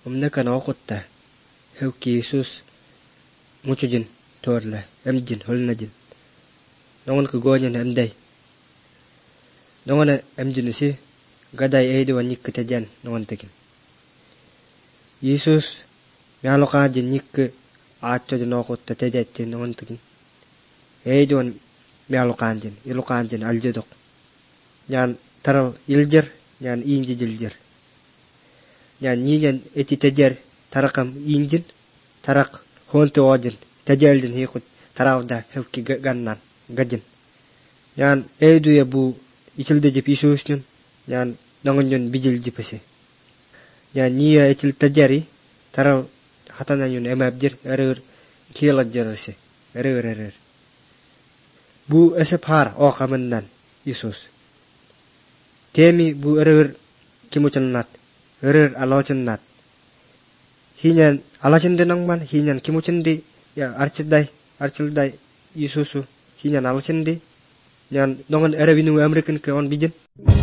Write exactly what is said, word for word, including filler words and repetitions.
Umne kan okutta. Hevki Yesus mucujin torla emjin holnajin. Nongon ko gonyan emday. Nongon emjin si gaday eido wanik ketajan nongon tekin. Yesus mialoka jin nik acho jin okutta tejatin nongon tekin. Eido wan mialoka jin iloka jin aljodok. Nyan taral iljer nyan inji jiljer. Nyan nyan eti tejar tarakam injin tarak honte ojin tajaljin hikut tarawda hevki gannan gajin. Nyan eido ya bu ichilde jip Yesusnyun nyan nongonyon bijil jipase. Nyan niya ichil tajari taraw hatananyun emabjir erer kielajjarase erer erer. Bu esepar okamennan Yesus. Temi bu erer kimucennat erer alocennat. Hinyan alacende nangman hinyan kimucendi ya archidai archildai Yesusu hinyan alacende nyan nongon erewinu American ke on bijin.